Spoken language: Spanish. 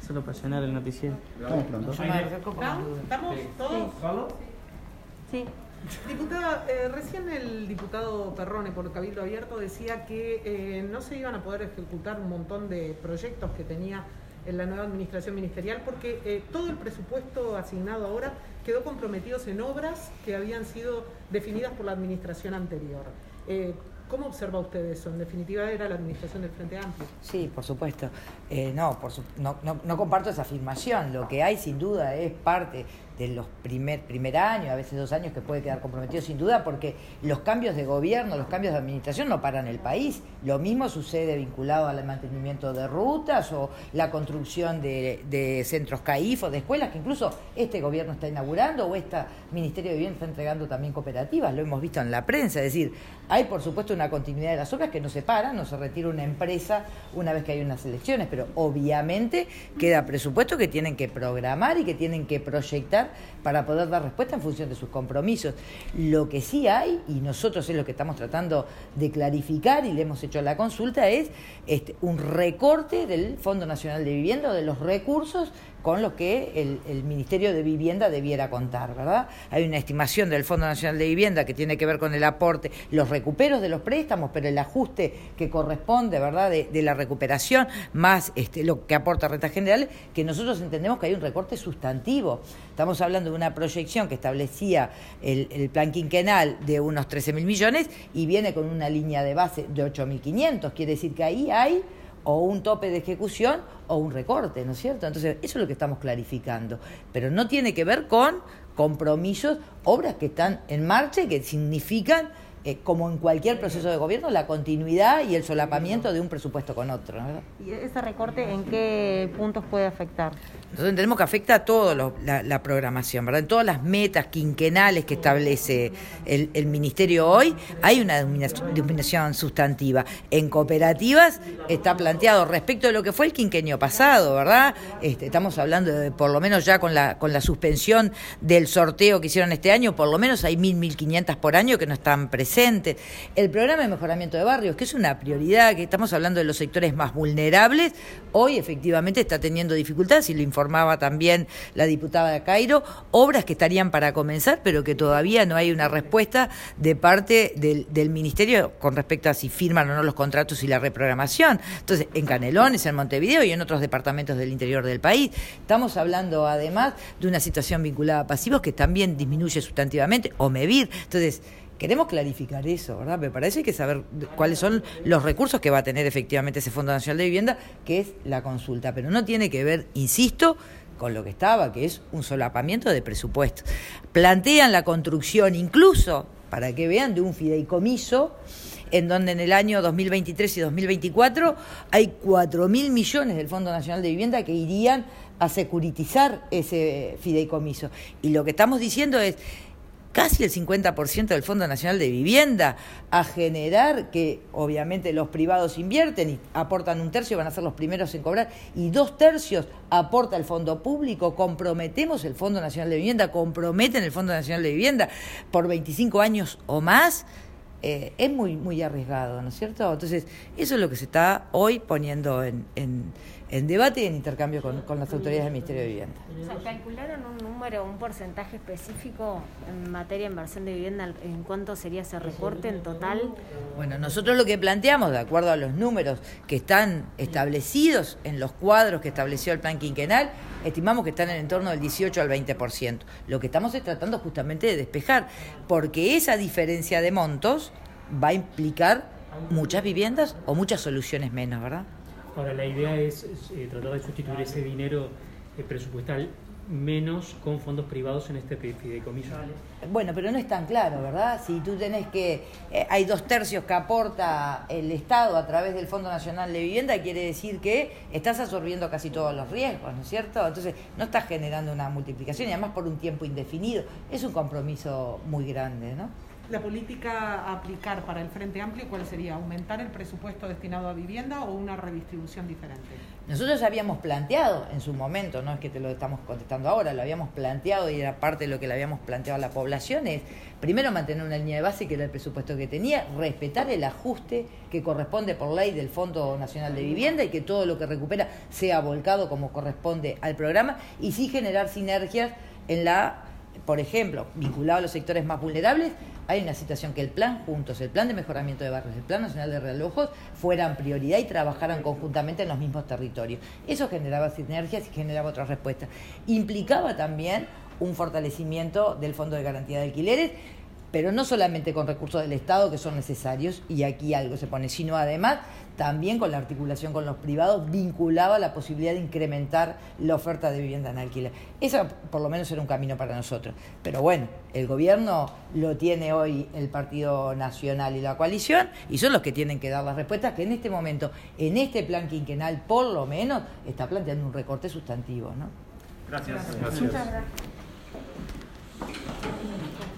solo para llenar el noticiero. Estamos pronto. ¿Estamos todos? Sí. Diputada, recién el diputado Perrone por Cabildo Abierto decía que no se iban a poder ejecutar un montón de proyectos que tenía en la nueva administración ministerial porque todo el presupuesto asignado ahora quedó comprometidos en obras que habían sido definidas por la administración anterior. ¿Cómo observa usted eso? En definitiva, era la administración del Frente Amplio. Sí, por supuesto. No comparto esa afirmación. Lo que hay, sin duda, es parte de los primer año, a veces 2 años, que puede quedar comprometido, sin duda, porque los cambios de gobierno, los cambios de administración no paran el país. Lo mismo sucede vinculado al mantenimiento de rutas o la construcción de centros CAIF o de escuelas, que incluso este gobierno está inaugurando, o este Ministerio de Vivienda está entregando también cooperativas, lo hemos visto en la prensa. Es decir, hay por supuesto una continuidad de las obras que no se paran, no se retira una empresa una vez que hay unas elecciones, pero obviamente queda presupuesto que tienen que programar y que tienen que proyectar para poder dar respuesta en función de sus compromisos. Lo que sí hay, y nosotros es lo que estamos tratando de clarificar y le hemos hecho la consulta, es un recorte del Fondo Nacional de Vivienda o de los recursos con los que el Ministerio de Vivienda debiera contar, ¿verdad? Hay una estimación del Fondo Nacional de Vivienda que tiene que ver con el aporte, los recuperos de los préstamos, pero el ajuste que corresponde, ¿verdad?, de la recuperación, más lo que aporta renta general, que nosotros entendemos que hay un recorte sustantivo. Estamos hablando de una proyección que establecía el plan quinquenal de unos 13.000 millones y viene con una línea de base de 8.500, quiere decir que ahí hay o un tope de ejecución o un recorte, ¿no es cierto? Entonces, eso es lo que estamos clarificando. Pero no tiene que ver con compromisos, obras que están en marcha y que significan, como en cualquier proceso de gobierno, la continuidad y el solapamiento de un presupuesto con otro, ¿no? ¿Y ese recorte en qué puntos puede afectar? Nosotros entendemos que afecta a toda la programación, ¿verdad? En todas las metas quinquenales que establece el Ministerio hoy, hay una disminución sustantiva. En cooperativas está planteado respecto de lo que fue el quinquenio pasado, ¿verdad? Estamos hablando de, por lo menos ya con la suspensión del sorteo que hicieron este año, por lo menos hay 1.500 por año que no están presentes. El programa de mejoramiento de barrios, que es una prioridad, que estamos hablando de los sectores más vulnerables, hoy efectivamente está teniendo dificultades, y lo informaba también la diputada de Cairo, obras que estarían para comenzar, pero que todavía no hay una respuesta de parte del Ministerio con respecto a si firman o no los contratos y la reprogramación. Entonces, en Canelones, en Montevideo y en otros departamentos del interior del país, estamos hablando además de una situación vinculada a pasivos que también disminuye sustantivamente, o MEVIR. Entonces, queremos clarificar eso, ¿verdad? Me parece que saber cuáles son los recursos que va a tener efectivamente ese Fondo Nacional de Vivienda, que es la consulta, pero no tiene que ver, insisto, con lo que estaba, que es un solapamiento de presupuestos. Plantean la construcción incluso, para que vean, de un fideicomiso, en donde en el año 2023 y 2024 hay 4.000 millones del Fondo Nacional de Vivienda que irían a securitizar ese fideicomiso. Y lo que estamos diciendo es casi el 50% del Fondo Nacional de Vivienda a generar que obviamente los privados invierten y aportan 1/3, van a ser los primeros en cobrar, y 2/3 aporta el fondo público. Comprometemos el Fondo Nacional de Vivienda, comprometen el Fondo Nacional de Vivienda por 25 años o más. Es muy arriesgado, ¿no es cierto? Entonces, eso es lo que se está hoy poniendo en debate y en intercambio con las autoridades del Ministerio de Vivienda. O sea, ¿calcularon un número, un porcentaje específico en materia de inversión de vivienda? ¿En cuánto sería ese recorte en total? Bueno, nosotros lo que planteamos, de acuerdo a los números que están establecidos en los cuadros que estableció el plan quinquenal, estimamos que están en el entorno del 18 al 20%. Lo que estamos es tratando justamente de despejar, porque esa diferencia de montos va a implicar muchas viviendas o muchas soluciones menos, ¿verdad? Ahora, la idea es tratar de sustituir ese dinero presupuestal menos con fondos privados en este fideicomiso. Bueno, pero no es tan claro, ¿verdad? Si tú tenés que... hay 2/3 que aporta el Estado a través del Fondo Nacional de Vivienda, quiere decir que estás absorbiendo casi todos los riesgos, ¿no es cierto? Entonces, no estás generando una multiplicación, y además por un tiempo indefinido. Es un compromiso muy grande, ¿no? La política a aplicar para el Frente Amplio, ¿cuál sería? ¿Aumentar el presupuesto destinado a vivienda o una redistribución diferente? Nosotros habíamos planteado en su momento, no es que te lo estamos contestando ahora, lo habíamos planteado y era parte de lo que le habíamos planteado a la población, es primero mantener una línea de base que era el presupuesto que tenía, respetar el ajuste que corresponde por ley del Fondo Nacional de Vivienda y que todo lo que recupera sea volcado como corresponde al programa y sí generar sinergias en la, por ejemplo, vinculado a los sectores más vulnerables. Hay una situación que el plan Juntos, el plan de mejoramiento de barrios, el plan nacional de realojos fueran prioridad y trabajaran conjuntamente en los mismos territorios. Eso generaba sinergias y generaba otras respuestas. Implicaba también un fortalecimiento del Fondo de Garantía de Alquileres, pero no solamente con recursos del Estado que son necesarios, y aquí algo se pone, sino además también con la articulación con los privados vinculaba la posibilidad de incrementar la oferta de vivienda en alquiler. Eso por lo menos era un camino para nosotros. Pero bueno, el gobierno lo tiene hoy el Partido Nacional y la coalición, y son los que tienen que dar las respuestas que en este momento, en este plan quinquenal por lo menos, está planteando un recorte sustantivo, ¿no? Gracias. Muchas gracias.